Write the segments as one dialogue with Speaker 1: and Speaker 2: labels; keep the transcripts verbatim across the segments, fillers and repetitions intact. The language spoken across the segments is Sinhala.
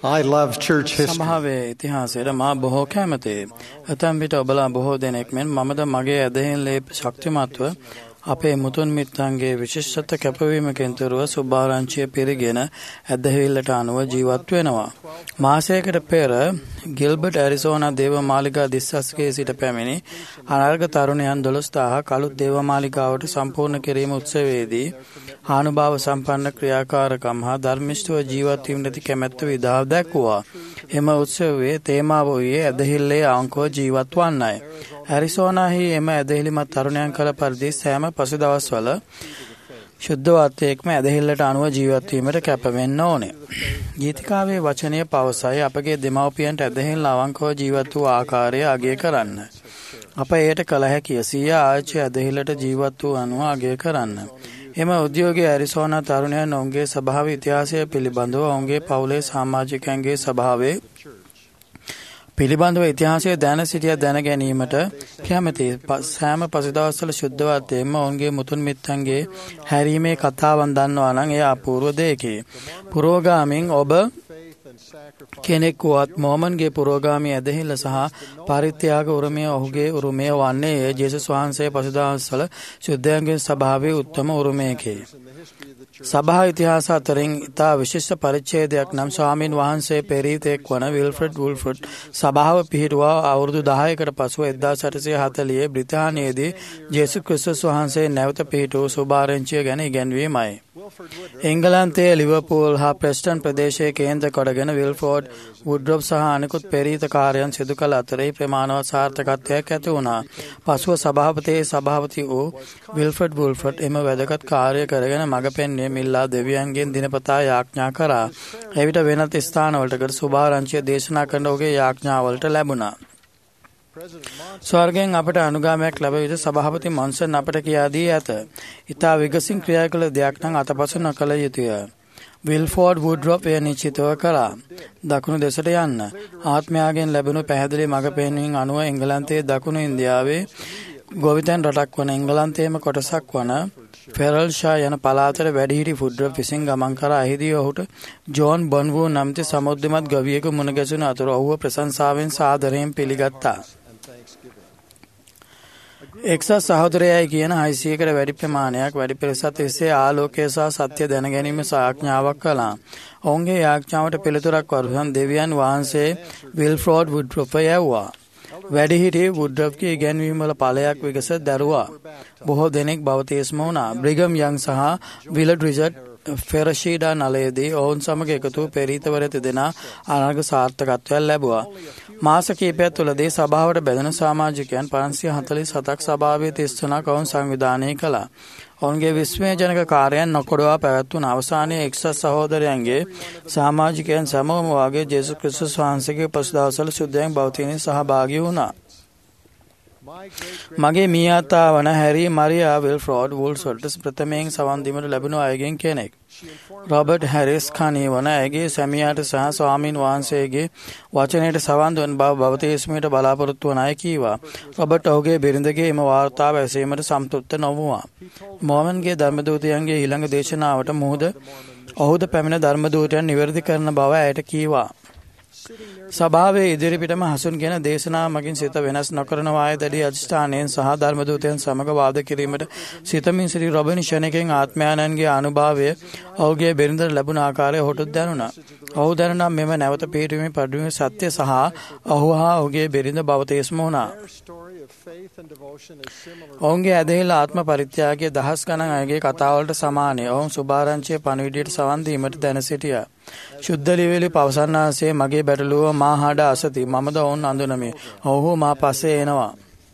Speaker 1: I love church history.
Speaker 2: සභාවේ ඉතිහාසයට මා බොහෝ කැමතියි. ඇතැම් විට ඔබලා බොහෝ දෙනෙක් මෙන් මමද මගේ ඇදහිල්ලේ ශක්තිමත්ව අපේ මුතුන් මිත්තන්ගේ විශිෂ්ට කැපවීමකින් තොරව සුභාරංචිය පිරිගෙන ඇදහිල්ලට අනුව ජීවත් වෙනවා. මාසයකට පෙර ගිල්බර්ට් ඇරිසෝනා දේවමාලිගා දිස්සස්ගේ සිට පැමිණි අනර්ග තරුණයන් දොළොස් දාහක් අලුත් දේවමාලිගාවට සම්පූර්ණ කිරීම උත්සවයේදී ආනුභාව සම්පන්න ක්‍රියාකාරකම් හා ධර්මිෂ්ඨව ජීවත් වීම නැති කැමැත්ත විදාව දැක්වුවා. එම උත්සවයේ තේමාව වූයේ ඇදහිල්ලේ අංකව ජීවත් වන්නයි. ඇරිසෝනාහි එම ඇදහිලිමත් තරුණයන් කළ පරිදි සෑම පසු දවස්වල ශුද්ධවත්තයෙක්ම ඇදහිල්ලට අනුව ජීවත් වීමට කැප වෙන්න ඕනේ. ගීතිකාවේ වචනය පවසයි අපගේ දෙමව්පියන්ට ඇදහිල්ල අවංකව ජීවත් වූ ආකාරය අගය කරන්න. අප එයට කළ හැකිය සිය ආච්චි ඇදහිල්ලට ජීවත් වූ අනුව අගය කරන්න. එම උද්‍යෝගයේ ඇරිසෝනා තරුණයන් ඔවුන්ගේ ස්වභාව ඉතිහාසය පිළිබඳව ඔවුන්ගේ පවුලේ සමාජිකයන්ගේ ස්වභාවයේ පිළිබඳව ඉතිහාසය දැන සිටිය දැන ගැනීමට කැමැති. සෑම පසුදවස්වල ශුද්ධවත්තයෙන්ම ඔවුන්ගේ මුතුන් මිත්තන්ගේ හැරීමේ කතාවන් දන්නවා නම් එය අපූර්ව දෙයකි. පුරෝගාමින් ඔබ කෙනෙක් වුවත් මොමන්ගේ පුරෝගාමී ඇදහිල්ල සහ පරිත්‍යාග උරුමය ඔහුගේ උරුමය වන්නේ ජේසුස් වහන්සේ පසුදවස්වල ශුද්ධයන්ගේ ස්වභාවයේ උත්තම උරුමයකි. සභා ඉතිහාස අතරින් ඉතා විශිෂ්ට පරිච්ඡේදයක් නම් ස්වාමීන් වහන්සේ පෙරීතෙක් වන විල්ෆ්‍රඩ් වුල්ෆර්ඩ් සභාව පිහිටුවා අවුරුදු දහයකට පසුව එක්දාස් අටසිය හතළිහේ බ්‍රිතාන්‍යයේදී ජේසුස් ක්‍රිස්තුස් වහන්සේ නැවත පිහිටු සුභාරංචිය ගැන ඉගැන්වීමයි. එංගලන්තයේ ලිවර්පූල් හා ප්‍රෙස්ටන් ප්‍රදේශයේ කේන්ද්‍ර කොටගෙන විල්ෆෝඩ් වුඩ්රොප් සහ අනෙකුත් පෙරීත කාර්යයන් සිදු කළ අතරේ ප්‍රමාණවත් සාර්ථකත්වයක් ඇති වුණා. පසුව සභාපතියේ සභාපති වූ විල්ෆර්ඩ් වුල්ෆර්ඩ් එම වැදගත් කාර්ය කරගෙන මඟ පෙන්වීම මිල්ලා දෙවියන්ගෙන් දිනපතා යාඥා කරා. එවිට වෙනත් ස්ථානවලට සුභාරංචිය දේශනා කරන ඔහුගේ යාඥාවලට ලැබුණා. ස්වර්ගයෙන් අපට අනුගාමයක් ලැබ යුතු සභාපති මොන්සන් අපට කියා දී ඇත. ඉතා විගසින් ක්‍රියා කළ දෙයක් නම් අතපසු නොකළ යුතුය. විල්ෆෝඩ් වුඩ්රොප් එය නිශ්චිතව කළා. දකුණු දෙසට යන්න. ආත්මයාගෙන් ලැබුණු පැහැදිලි මඟ පෙන්වීම අනුව එංගලන්තයේ දකුණු ඉන්දියාවේ ගොවිතැන් රටක් වන එංගලන්තයේම කොටසක් වන ෆෙරල්ෂා යන පළාතට වැඩිහිටි වුඩ්රොප් විසින් ගමන් කරා. එහිදී ඔහුට ජෝන් බොන්වූ නම්ති සමුද්‍රමත් ගවියෙකු මුණ ගැසුණු අතර ඔහුව ප්‍රශංසාවෙන් සාදරයෙන් පිළිගත්තා. එක්සත් සහෝදරයයි කියන හයිසියකට වැඩි ප්‍රමාණයක් වැඩි පිරිසත් එසේ ආලෝකය සහ සත්‍ය දැන ගැනීම සාඥාවක් කළා. ඔවුන්ගේ යාඥාවට පිළිතුරක් වරුසන් දෙවියන් වහන්සේ විල්ෆ්‍රෝඩ් වුඩ්රොප් යැව්වා. වැඩිහිටි වුඩ්රොප්ගේ ඉගැන්වීම් වල ඵලයක් විගස දරුවා. බොහෝ දෙනෙක් බවතීස්ම වුණා. බ්‍රිගම් යං සහ විලඩ් රිචඩ් ෆෙරෂීඩා නලයේදී ඔවුන් සමග එකතු පෙරීතවර තිදෙනා අනර්ග සාර්ථකත්වයක් ලැබුවා. මාස කිහිපයක් තුළදී සභාවට බැඳෙන සමාජිකයන් පන්සිය හතළිස් හතක් සභාවේ තිස් තුනක් ඔවුන් සංවිධානය කළා. ඔවුන්ගේ විස්මයජනක කාර්යයන් නොකොඩවා පැවැත්වුණ අවසානයේ එක්සත් සහෝදරයන්ගේ සමාජිකයන් සමෝම වාගේ ජේසුස් ක්‍රිස්තුස් වහන්සේගේ පසුදවස්වල ශුද්ධයන් බවතිනේ සහභාගී වුණා. මගේ මීයාතා වන හැරි මරියා විල්ෆ්‍රෝඩ් වුල්ෆර්ඩ් ප්‍රථමයෙන් සවන් දීමට ලැබුණු අයගෙන් කෙනෙක්. රොබර්ට් හැරිස් කණී වන ඇගේ සැමියාට සහ ස්වාමීන් වහන්සේගේ වචනයට සවන් දුන් බව බවතීස්මයට බලාපොරොත්තු වන අය කීවා. රොබර්ට් ඔහුගේ බිරිඳගේ එම වාර්තාව ඇසීමට සම්තෘප්ත නොවුවා. මොමන්ගේ ධර්මදූතයන්ගේ ඊළඟ දේශනාවට මුහුද ඔහුද පැමිණ ධර්මදූතයන් නිවැරදි කරන බව ඇයට කීවා. සභාවේ ඉදිරිපිටම හසුන්ගෙන දේශනා මගින් සිත වෙනස් නොකරනවාය දැඩි අධිෂ්ඨානයෙන් සහ ධර්මදූතයන් සමග වාද කිරීමට සිතමින් සිටි රොබින් ෂණකෙන් ආත්මයාණන්ගේ අනුභවය ඔහුගේ බිරිඳට ලැබුණ ආකාරය ඔහුට දැනුණා. ඔහු දැනුණා මෙම නැවත පිහිටීමේ පරිදි සත්‍ය සහ ඔහු හා ඔහුගේ බිරිඳ බවතීස්ම වුණා. ඔවුන්ගේ ඇදහිල්ල ආත්ම පරිත්‍යාගයේ දහස් ගණන් අයගේ කතාවලට සමානයි. ඔවුන් සුභාරංචිය පණිවිඩයට සවන් දීමට දැන සිටියා. ශුද්ධ ලිවිලි පවසන්නාසේ මගේ බැටළුව මා හඬ අසති. මමද ඔවුන් අඳුනමි. ඔහු මා පස්සේ එනවා.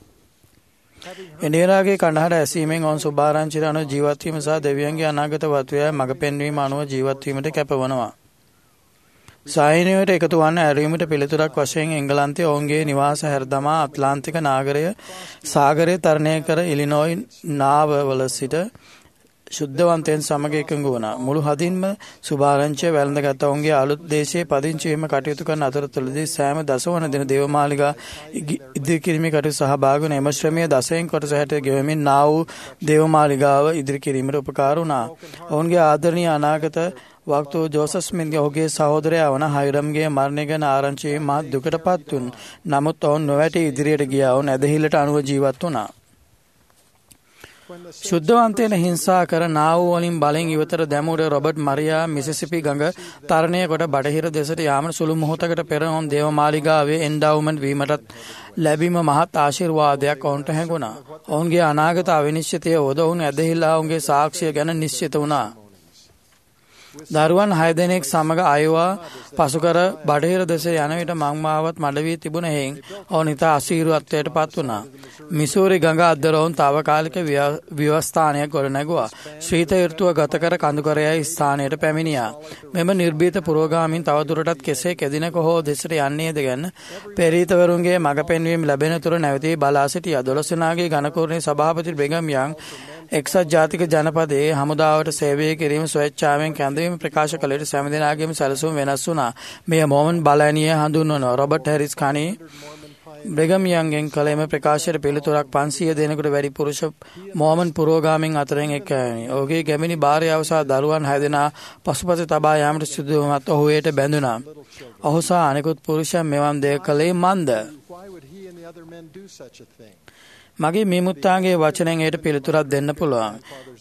Speaker 2: එනේරාගේ කණ්ඩහට ඇසීමෙන් ඔවුන් සුභාරංචියට අනුව ජීවත් වීම සහ දෙවියන්ගේ අනාගත වත්වය මඟ පෙන්වීම අනුව ජීවත් වීමට කැපවනවා. සායනයට එකතු වන්න ඇරීමට පිළිතුරක් වශයෙන් එංගලන්තයේ ඔවුන්ගේ නිවාස හැරදමා අත්ලාන්තික නාගරය සාගරය තරණය කර ඉලිනොයි නාවවල සිට ශුද්ධවන්තයන් සමග එකඟ වුණා. මුළු හදින්ම සුභාරංචිය වැළඳගත් ඔවුන්ගේ අලුත් දේශයේ පදිංචි වීම කටයුතු කරන අතරතුරදී සෑම දසවන දින දේවමාලිගා ඉදිරි කිරීමේ කටයුතු සහභාගී වන එම ශ්‍රමය දසයෙන් කොටස හැට ගෙවමින් නා වූ දේවමාලිගාව ඉදිරි කිරීමට උපකාර වුණා. ඔවුන්ගේ ආදරණීය අනාගත වක්තෝ ජෝසප් ස්මිත්ගේ ඔහුගේ සහෝදරයා වන හයිරම්ගේ මරණය ගැන ආරංචි වී මහත් දුකටපත් වුන්. නමුත් ඔවුන් නොවැටි ඉදිරියට ගියා. ඔවුන් ඇදහිල්ලට අනුව ජීවත් වුණා. ශුද්ධවන්තයන් හිංසා කර නාවු වලින් බලෙන් ඉවතට දැමුවට රොබර්ට් මරියා මිසිසිපි ගඟ තරණය කොට බටහිර දෙසට යාමට සුළු මොහොතකට පෙර ඔවුන් දේවමාලිගාවේ එන්ඩාවුමන්ට් වීමටත් ලැබීම මහත් ආශිර්වාදයක් ඔවුන්ට හැඟුණා. ඔවුන්ගේ අනාගත අවිනිශ්චිතය වුවද ඔවුන් ඇදහිල්ලා ඔවුන්ගේ සාක්ෂිය ගැන නිශ්චිත වුණා. දරුවන් හය දෙනෙක් සමග අයවා පසුකර බටහිර දෙසේ යන විට මංමාවත් මඩ වී තිබුණ හේයින් ඔවුන් ඉතා අසීරුවත්වයට පත් වුණා. මිසූරි ගඟ අද්දර ඔවුන් තාවකාලික ව්‍යවස්ථානයක් ගොඩනැගුවා. ශ්‍රීත ඍතුව ගත කර කඳුකරයයි ස්ථානයට පැමිණියා. මෙම නිර්භීත පුරෝගාමීන් තවදුරටත් කෙසේ කෙදිනක හෝ දෙසට යන්නේද ගැන පෙරීතවරුන්ගේ මඟ පෙන්වීම ලැබෙන තුර නැවතී බලා සිටියා. දොළොස් දෙනාගේ ගණකෝරණයේ සභාපති බ්‍රිගම් යං එක්සත් ජාතික ජනපදයේ හමුදාවට සේවය කිරීම ස්වේච්ඡාවෙන් කැඳවීම ප්‍රකාශ කළ විට සෑම දෙනාගේම සැලසුම් වෙනස් වුණා. මෙය මෝමන් බලෑනිය හඳුන්වනවා. රොබර්ට් හැරිස් කණී බ්‍රිගම් යංගෙන් කළ එම ප්‍රකාශයට පිළිතුරක් පන්සිය දෙනෙකුට වැඩි පුරුෂ මෝමන් පුරෝගාමීන් අතරින් එක්වැනි. ඔහුගේ ගැමිණි භාර්යාව සහ දරුවන් හය දෙනා පසුපස තබා යාමට සිදුවුවත් ඔහු එයට බැඳුණා. ඔහු සහ අනෙකුත් පුරුෂයන් මෙවන් දෙයක් කළේ මන්ද? මගේ මේ මුත්තාගේ වචනයෙන් එයට පිළිතුරක් දෙන්න පුළුවන්.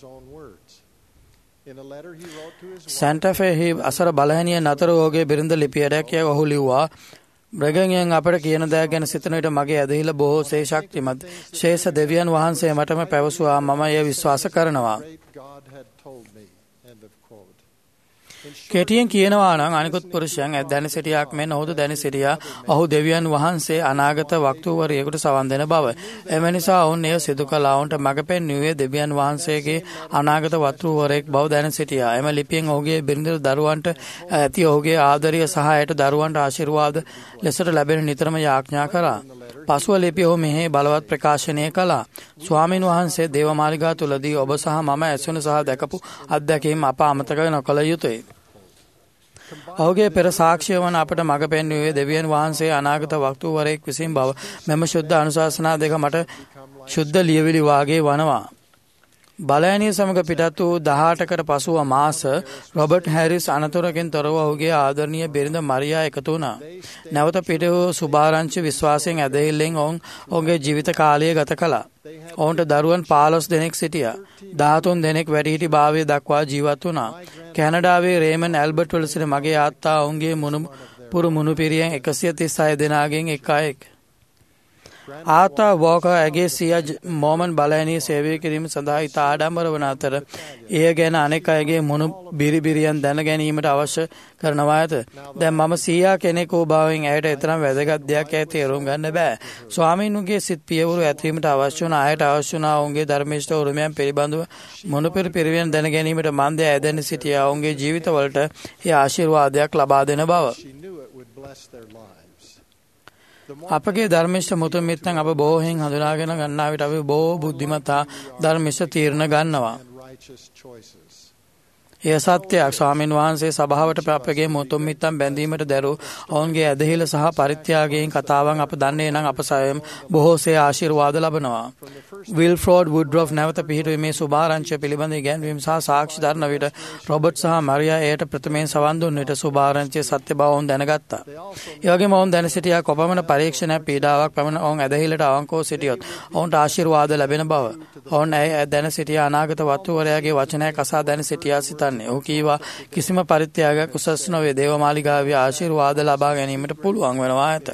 Speaker 2: සැන්ටාෆේ අසර බලහැනිය නතර ඔහුගේ බිරිඳ ලිපියටයක් යැයි ඔහු ලිව්වා. බ්‍රගන්යන් අපට කියන දෑ ගැන සිතන විට මගේ ඇදහිල්ල බොහෝ සේ ශක්තිමත්. ශේෂ දෙවියන් වහන්සේ මටම පැවසුවා. මම එය විශ්වාස කරනවා. කෙටියෙන් කියනවා නම් අනිකුත් පුරුෂයන් දැන සිටියාක් මෙන් ඔහුද දැන සිටියා. ඔහු දෙවියන් වහන්සේ අනාගත වක්තූවරයෙකුට සවන් දෙන බව. එම නිසා ඔවුන් එය සිදු කළා. ඔවුන්ට මඟ පෙන්වුවේ දෙවියන් වහන්සේගේ අනාගත වක්තූවරයෙක් බව දැන සිටියා. එම ලිපියෙන් ඔහුගේ බිරිඳ දරුවන්ට ඇති ඔහුගේ ආදරය සහ ඇයට දරුවන්ට ආශිර්වාද ලෙසට ලැබෙන නිතරම යාඥා කරා. පසුව ලිපිය ඔහු මෙහි බලවත් ප්‍රකාශනය කළා. ස්වාමීන් වහන්සේ දේවමාලිගා තුලදී ඔබ සහ මම ඇසුණු සහ දැකපු අත්දැකීම් අප අමතක නොකළ යුතුයි. ඔහුගේ පෙර සාක්ෂිය වන අපට මඟ පෙන්වුවේ දෙවියන් වහන්සේ අනාගත වක්තූවරයෙක් විසින් බව. මෙම ශුද්ධ අනුශාසනා දෙක මට ශුද්ධ ලියවිලි වාගේ වනවා. බලෑනිය සමග පිටත් වූ දහඅටකට පසුව මාස රොබර්ට් හැරිස් අනතුරකින් තොරව ඔහුගේ ආදරණීය බිරිඳ මරියා එකතු වුණා. නැවත පිට වූ සුභාරංචි විශ්වාසයෙන් ඇදහිල්ලෙන් ඔවුන් ඔවුන්ගේ ජීවිත කාලය ගත කළා. ඔවුන්ට දරුවන් පහළොස් දෙනෙක් සිටියා. දහතුන් දෙනෙක් වැඩිහිටි භාවය දක්වා ජීවත් වුණා. කැනඩාවේ රේමන් ඇල්බර්ට් වල සිට මගේ ආත්තා ඔවුන්ගේ මුණුපුරු මුණුපිරියන් එකසිය තිස් හය දෙනාගෙන් එක් අයෙක්. ආතා වෝකර් ඇගේ සිය මෝමන් බලෑනිය සේවය කිරීම සඳහා ඉතා ආඩම්බර වන අතර එය ගැන අනෙක් අයගේ මුණු බිරිබිරියන් දැන ගැනීමට අවශ්‍ය කරනවා ඇත. දැන් මම සීයා කෙනෙක් වූ බවෙන් ඇයට එතරම් වැදගත් දෙයක් ඇයි තේරුම් ගන්න බෑ. ස්වාමීන්ගේ සිත් පියවරු ඇතීමට අවශ්‍ය වන අයට අවශ්‍ය වන ඔවුන්ගේ ධර්මිෂ්ඨ උරුමයන් පිළිබඳව මොනුපෙර පිරිවෙන් දැන ගැනීමට මන්ද ඇදෙන සිටියා. ඔවුන්ගේ ජීවිතවලට ඒ ආශිර්වාදයක් ලබා දෙන බව. අපගේ ධර්මිෂ්ඨ මුතුන් මිත්තන් අප බොහෝහෙන් හඳුනාගෙන ගන්නා විට අපි බොහෝ බුද්ධිමත් හා ධර්මිෂ්ඨ තීරණ ගන්නවා. එය සත්‍යයක්. ස්වාමීන් වහන්සේ සභාවට අපගේ මුතුන් මිත්තන් බැඳීමට දැරූ ඔවුන්ගේ ඇදහිල්ල සහ පරිත්‍යාගයෙන් කතාවන් අප දන්නේ නම් අප සයම් බොහෝසේ ආශිර්වාද ලබනවා. විල්ෆ්‍රෝඩ් වුඩ්රොෆ් නැවත පිහිටුවීමේ සුභාරංචිය පිළිබඳ ඉගැන්වීම සහ සාක්ෂි දරන විට රොබර්ට් සහ මරියා එයට ප්‍රථමයෙන් සවන් දුන් විට සුභාරංචියේ සත්‍ය බව ඔවුන් දැනගත්තා. ඒ වගේම ඔවුන් දැන සිටියා කොපමණ පරීක්ෂණයක් පීඩාවක් පමණ ඔවුන් ඇදහිල්ලට අවංකව සිටියොත් ඔවුන්ට ආශිර්වාද ලැබෙන බව. ඔවුන් දැන සිටියා අනාගත වත්තුවරයාගේ වචනයක් අසා දැන සිටියා සිතන්නේ. ඔහු කීවා කිසිම පරිත්‍යාගයක් උසස් නොවේ. දේවමාලිගාවේ ආශිර්වාද ලබා ගැනීමට පුළුවන් වෙනවා ඇත.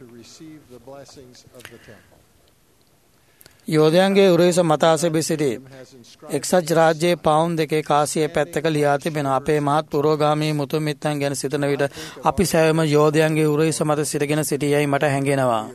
Speaker 2: යෝධයන්ගේ උරහිස මත අසෙබී සිටි. එක්සත් රාජ්‍යයේ පවුන් දෙකේ කාසියේ පැත්තක ලියා තිබෙන අපේ මහත් පුරෝගාමී මුතුන් මිත්තන් ගැන සිතන විට අපි සෑම යෝධයන්ගේ උරහිස මත සිටගෙන සිටියයි මට හැඟෙනවා.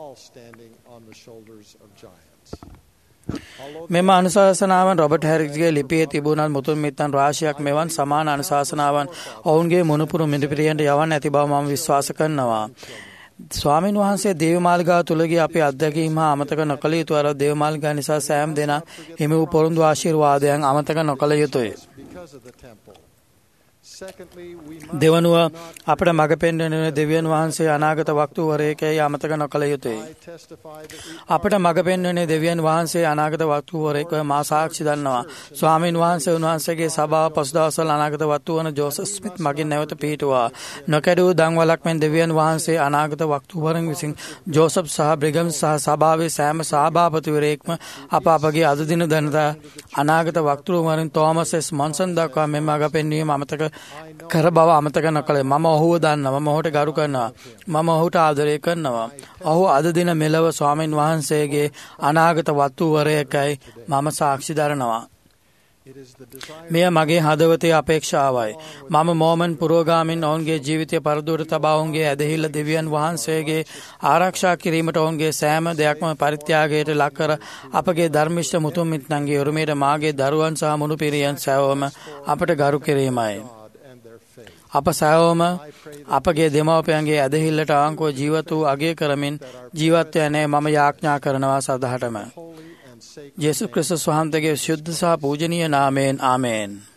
Speaker 2: මෙම අනුශාසනාවන් රොබර්ට් හැරිස්ගේ ලිපියේ තිබුණත් මුතුන් මිත්තන් රාශියක් මෙවන් සමාන අනුශාසනාවන් ඔවුන්ගේ මුණුපුරු මිනිපිරියන්ට යවන්න ඇති බව මම විශ්වාස කරනවා. ස්වාමීන් වහන්සේ දේවමාලිගාව තුලදී අපේ අත්දැකීම අමතක නොකළ යුතු අර දේවමාලිගාව නිසා සෑම දෙනා හිමි වූ පොරොන්දු ආශිර්වාදයන් අමතක නොකළ යුතුය. දෙවනුව අපට මඟ පෙන්වන දෙවියන් වහන්සේ අනාගත වක්තෘවරයෙක්යි අමතක නොකළ යුතුය. අපට මඟ පෙන්වන දෙවියන් වහන්සේ අනාගත වක්තෘවරයෙක් මා සාක්ෂි දන්නවා. ස්වාමීන් වහන්සේ උන්වහන්සේගේ සභාව පසුදවස්වල අනාගත වක්තෘ වන ජෝසප් ස්මිත් මගින් නැවත පිහිටුවා. නොකඩූ දන්වලක් මෙන් දෙවියන් වහන්සේ අනාගත වක්තෘවරුන් විසින් ජෝසප් සහ බ්‍රිගම් සහ සභාවේ සෑම සහභාපතිවරයෙක්ම අප අපගේ අද දින දනදා අනාගත වක්තෘවරුන් තෝමස් එස් මොන්සන් දක්වා මෙම මඟ පෙන්වීම අමතක කර බව අමතක නොකළේ. මම ඔහුව දන්නවා. මම ඔහුට ගරු කරනවා. මම ඔහුට ආදරය කරනවා. ඔහු අද දින මෙලව ස්වාමීන් වහන්සේගේ අනාගත වක්තෘවරයෙක්යි මම සාක්ෂි දරනවා. මෙය මගේ හදවතේ අපේක්ෂාවයි. මම මෝමන් පුරෝගාමින් ඔවුන්ගේ ජීවිතය පරදුවට තබා ඔවුන්ගේ ඇදහිල්ල දෙවියන් වහන්සේගේ ආරක්ෂා කිරීමට ඔවුන්ගේ සෑම දෙයක්ම පරිත්‍යාගයට ලක් කර අපගේ ධර්මිෂ්ඨ මුතුන් මිත්තන්ගේ උරුමයට මාගේ දරුවන් සහ මුණුපිරියන් සැවොම අපට ගරු කිරීමයි. අප සැවොම අපගේ දෙමව්පියන්ගේ ඇදහිල්ලට අවංකව ජීවත් වූ අගය කරමින් ජීවත් වන්නේ මම යාඥා කරනවා සදහටම. යේසුස් ක්‍රිස්තුස් වහන්සේගේ ශුද්ධ සහ පූජනීය නාමයෙන් ආමේන්.